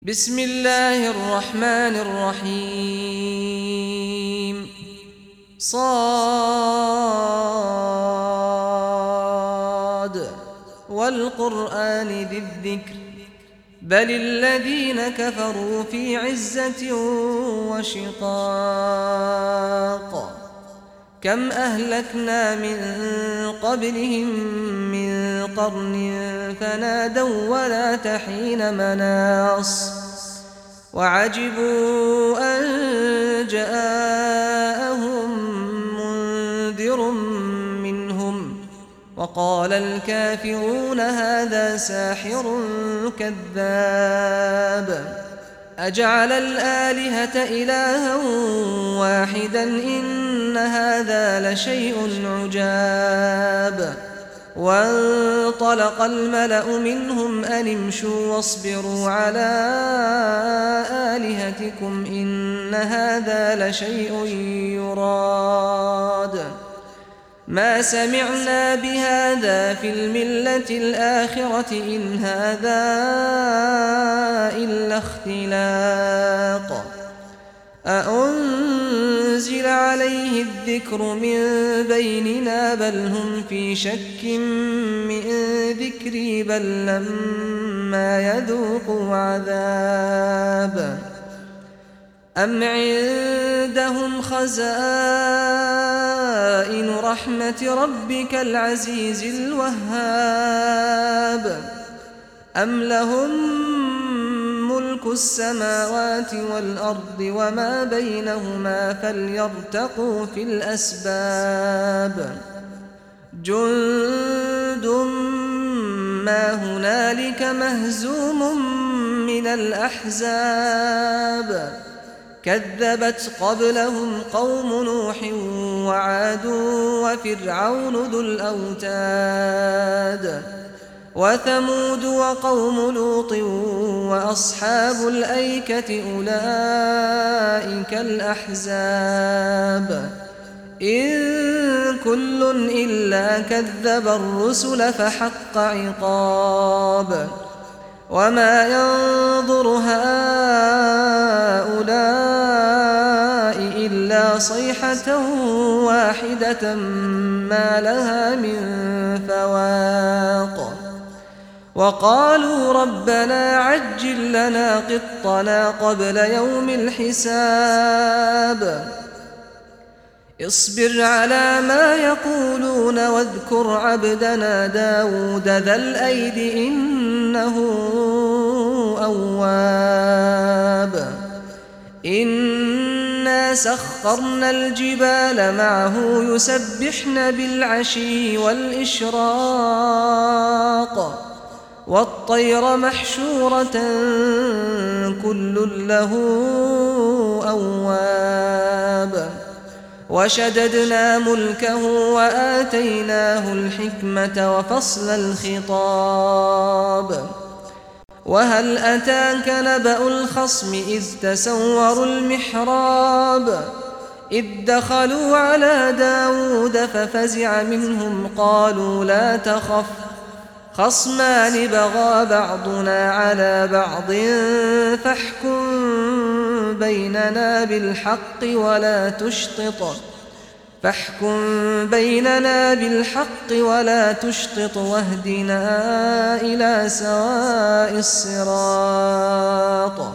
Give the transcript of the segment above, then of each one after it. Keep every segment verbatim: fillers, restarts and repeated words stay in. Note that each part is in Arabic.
بسم الله الرحمن الرحيم صاد والقرآن ذي الذكر بل الذين كفروا في عزة وشقاق كم أهلكنا من قبلهم من قرن فنادوا ولا تحين مناص وعجبوا أن جاءهم منذر منهم وقال الكافرون هذا ساحر كذاب أجعل الآلهة إلها واحدا إن هذا لشيء عجاب وانطلق الملأ منهم أن امشوا واصبروا على آلهتكم إن هذا لشيء يراد ما سمعنا بهذا في الملة الآخرة إن هذا إلا اختلاق أأنزل عليه الذكر من بيننا بل هم في شك من ذكري بل لما يذوقوا عذاب أم عندهم خزائن رحمة ربك العزيز الوهاب أم لهم ملك السماوات والأرض وما بينهما فليرتقوا في الأسباب جند ما هنالك مهزوم من الأحزاب كذبت قبلهم قوم نوح وعاد وفرعون ذو الأوتاد وثمود وقوم لوط وأصحاب الأيكة أولئك الأحزاب إن كل إلا كذب الرسل فحق عقاب وما ينظر هؤلاء إلا صيحة واحدة ما لها من فواق وقالوا ربنا عجل لنا قطنا قبل يوم الحساب اصبر على ما يقولون واذكر عبدنا داود ذا الأيد إنه أواب إنا سخرنا الجبال معه يسبحن بالعشي والإشراق والطير محشورة كل له أواب وشددنا ملكه وآتيناه الحكمة وفصل الخطاب وهل أتاك نبأ الخصم إذ تسوروا المحراب إذ دخلوا على داود ففزع منهم قالوا لا تخف خصمان بغى بعضنا على بعض فاحكم بيننا بالحق ولا تشطط فاحكم بيننا بالحق ولا تشطط واهدنا إلى سواء الصراط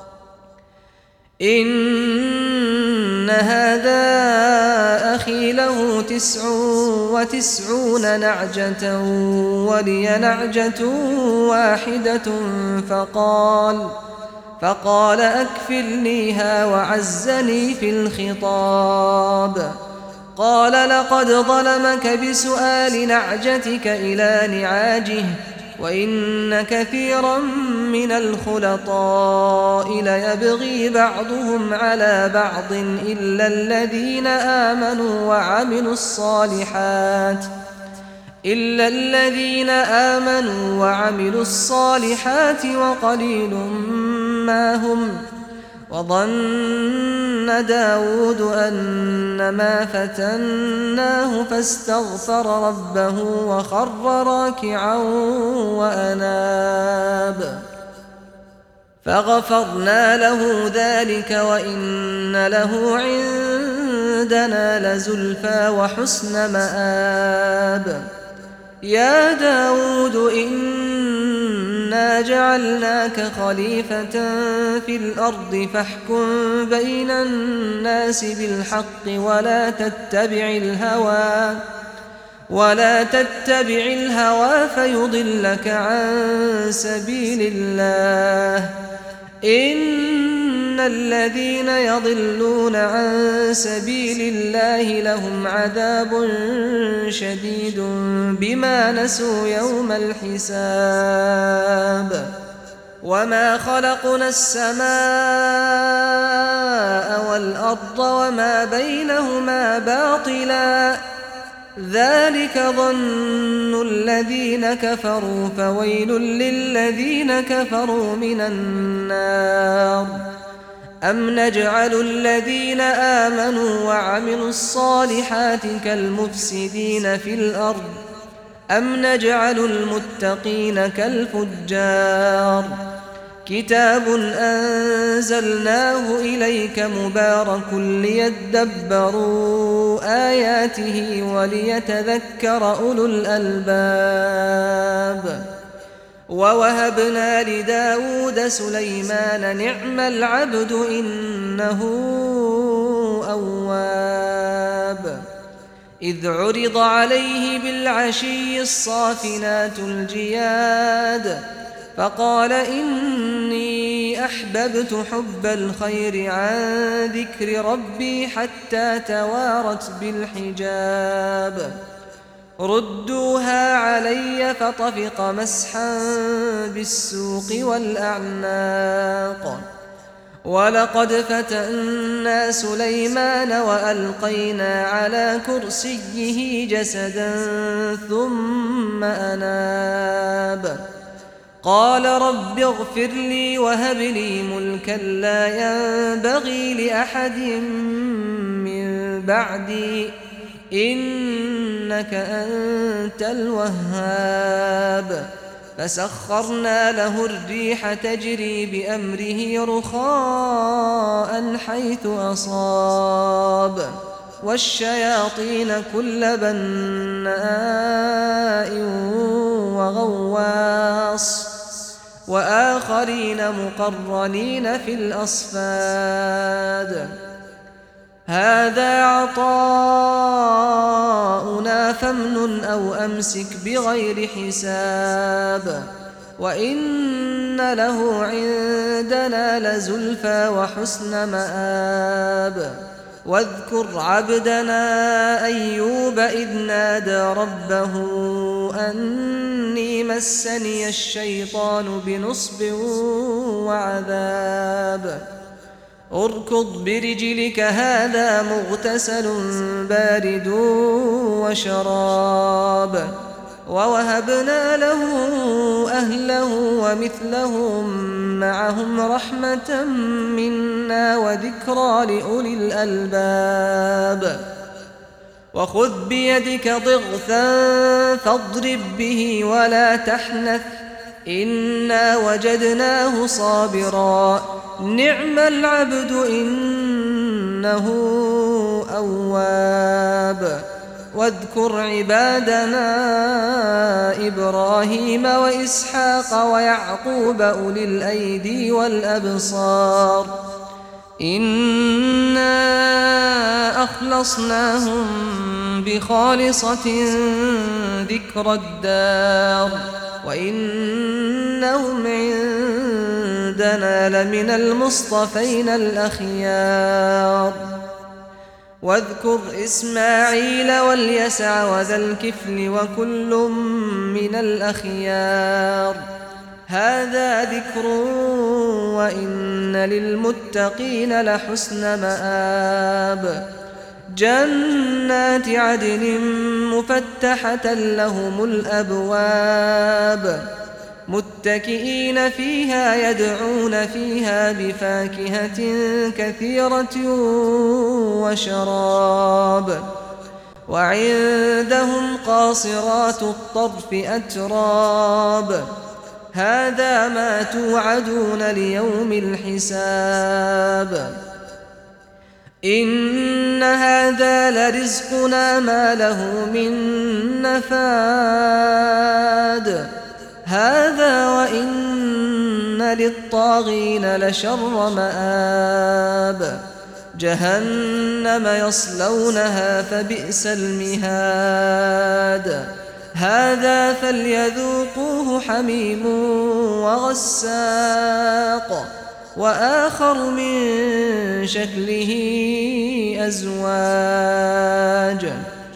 إن هذا أخي له تسع وتسعون نعجة ولي نعجة واحدة فقال فقال أكفلنيها وعزني في الخطاب قال لقد ظلمك بسؤال نعجتك إلى نعاجه وإن كثيرا من الخلطاء ليبغي بعضهم على بعض إلا الذين آمنوا وعملوا الصالحات إلا الذين آمنوا وعملوا الصالحات وقليل ما هم وظن داود أنما فتناه فاستغفر ربه وخر راكعا وأناب فغفرنا له ذلك وإن له عندنا لزلفى وحسن مآب. يا داود إنا جعلناك خليفة في الأرض فاحكم بين الناس بالحق ولا تتبع الهوى ولا تتبع الهوى فيضلك عن سبيل الله. إن الذين يضلون عن سبيل الله لهم عذاب شديد بما نسوا يوم الحساب. وما خلقنا السماء والأرض وما بينهما باطلا ذلك ظن الذين كفروا فويل للذين كفروا من النار. أم نجعل الذين آمنوا وعملوا الصالحات كالمفسدين في الأرض أم نجعل المتقين كالفجار. كتاب أنزلناه إليك مبارك ليدبروا آياته وليتذكر أولو الألباب. ووهبنا لداود سليمان نعم العبد إنه أواب. إذ عرض عليه بالعشي الصافنات الجياد فقال إني أحببت حب الخير عن ذكر ربي حتى توارت بالحجاب. ردوها علي فطفق مسحا بالسوق والأعناق. ولقد فتنا سليمان وألقينا على كرسيه جسدا ثم أناب. قال رب اغفر لي وهب لي ملكا لا ينبغي لأحد من بعدي إنك أنت الوهاب. فسخرنا له الريح تجري بأمره رخاء حيث أصاب والشياطين كل بناء وغواص وآخرين مقرنين في الأصفاد. هذا عطاؤنا فامنن أو أمسك بغير حساب. وإن له عندنا لزلفى وحسن مآب. واذكر عبدنا أيوب إذ نادى ربه أني مسني الشيطان بنصب وعذاب. اركض برجلك هذا مغتسل بارد وشراب. ووهبنا له أهله ومثلهم معهم رحمة منا وذكرى لأولي الألباب. وخذ بيدك ضغثا فاضرب به ولا تحنث إنا وجدناه صابرا نعم العبد إنه أواب. واذكر عبادنا إبراهيم وإسحاق ويعقوب أولي الأيدي والأبصار إنا أخلصناهم بخالصة ذكر الدار وإنهم عندنا لمن المصطفين الأخيار. واذكر إسماعيل واليسع وذا الكفل وكل من الأخيار هذا ذكر وإن للمتقين لحسن مآب. جنات عدن مفتحة لهم الأبواب متكئين فيها يدعون فيها بفاكهة كثيرة وشراب. وعندهم قاصرات الطرف أتراب هذا ما توعدون ليوم الحساب إن هذا لرزقنا ما له من نفاد هذا وإن للطاغين لشر مآب جهنم يصلونها فبئس المهاد هذا فليذوقوه حميم وغساق وآخر من شكله أزواج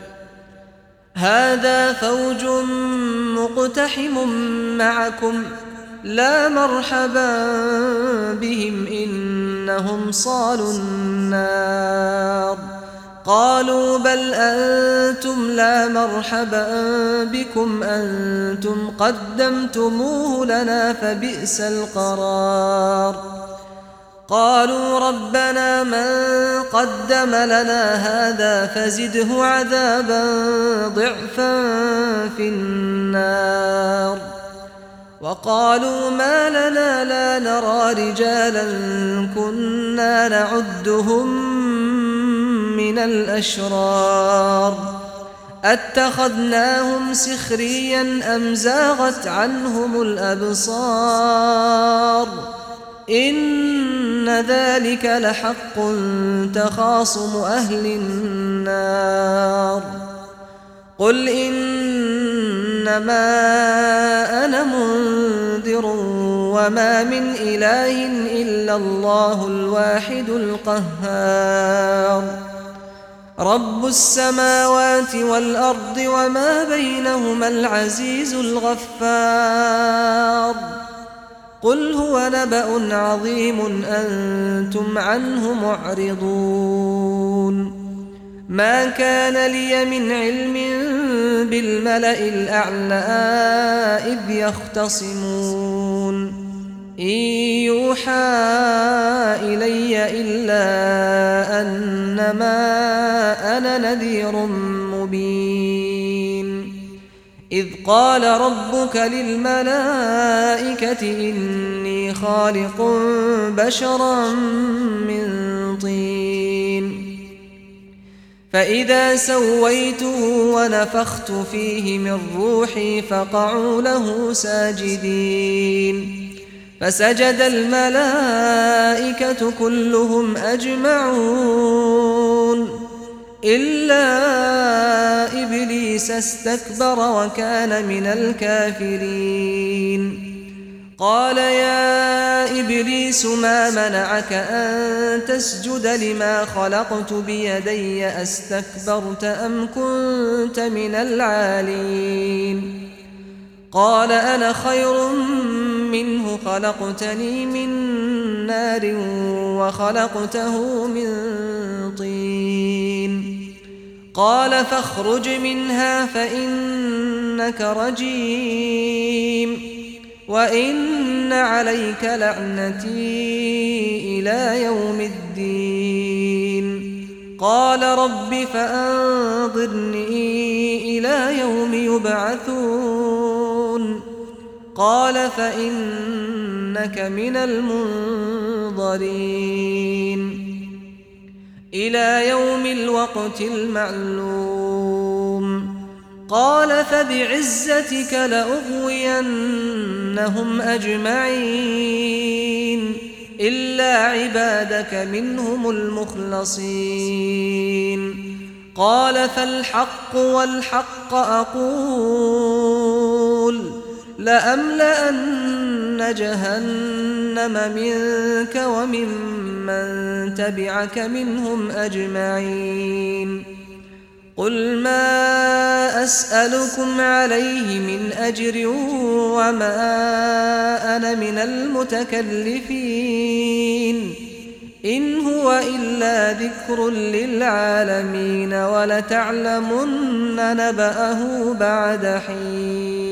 هذا فوج مقتحم معكم لا مرحبا بهم إنهم صالوا النار قالوا بل أنتم لا مرحبا بكم أنتم قدمتموه لنا فبئس القرار قالوا ربنا من قدم لنا هذا فزده عذابا ضعفا في النار وقالوا ما لنا لا نرى رجالا كنا نعدهم من الأشرار أتخذناهم سخريا أم زاغت عنهم الأبصار إن ذلك لحق تخاصم أهل النار قل إنما أنا منذر وما من إله إلا الله الواحد القهار رب السماوات والأرض وما بينهما العزيز الغفار قل هو نبأ عظيم أنتم عنه معرضون ما كان لي من علم بالملأ الأعلى إذ يختصمون إن يوحى إلي إلا أنما أنا نذير مبين إذ قال ربك للملائكة إني خالق بشرا من طين فإذا سويته ونفخت فيه من روحي فقعوا له ساجدين فسجد الملائكة كلهم أجمعون إلا إبليس استكبر وكان من الكافرين قال يا إبليس ما منعك أن تسجد لما خلقت بيدي أستكبرت أم كنت من العالين قال أنا خير منه خلقتني من نار وخلقته من طين قال فاخرج منها فإنك رجيم وإن عليك لعنتي إلى يوم الدين قال رب فأنظرني إلى يوم يبعثون قال فإنك من المنظرين إلى يوم الوقت المعلوم قال فبعزتك لأغوينهم أجمعين إلا عبادك منهم المخلصين قال فالحق والحق أقول لأملأن جهنم منك وممن تبعك منهم أجمعين قل ما أسألكم عليه من أجر وما أنا من المتكلفين إن هو إلا ذكر للعالمين ولتعلمن نبأه بعد حين